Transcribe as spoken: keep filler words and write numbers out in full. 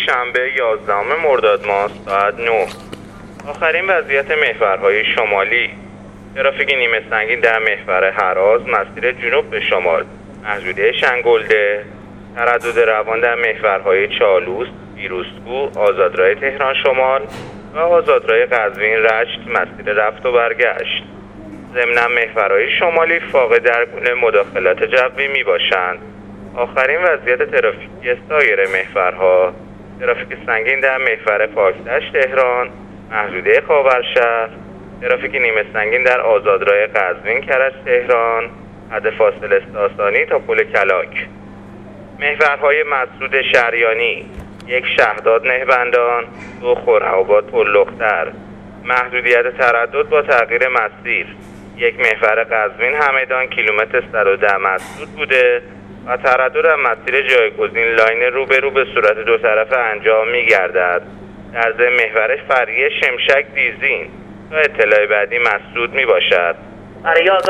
شنبه یازدهم مرداد ماه ساعت نه. آخرین وضعیت محورهای شمالی: ترافیک نیمه سنگین در محور هراز مسیر جنوب به شمال، محدوده شنگلده. تردد روان در محورهای چالوس، بیروسکو، آزادراه تهران شمال و آزادراه قزوین رشت مسیر رفت و برگشت. ضمن محورهای شمالی فاقد در گونه مداخلات جوی می باشند. آخرین وضعیت ترافیکی سایر محورها: ترافیک سنگین در محور پاکدشت تهران، محدوده خاورشهر. ترافیک نیمه سنگین در آزادراه قزوین کرج تهران، حد فاصله ساسانی تا پل کلاک. محورهای مسدود شریانی: یک شهداد نهبندان، دو خرم‌آباد پل‌لختر. محدودیت تردد با تغییر مسیر: یک محور قزوین همدان کیلومتر صد و ده مسدود بوده و تردد از مسیر جایگزین لاین روبرو به صورت دو طرفه انجام می گردد. در ضمن محور فرعی شمشک دیزین تا اطلاع بعدی مسدود می باشد.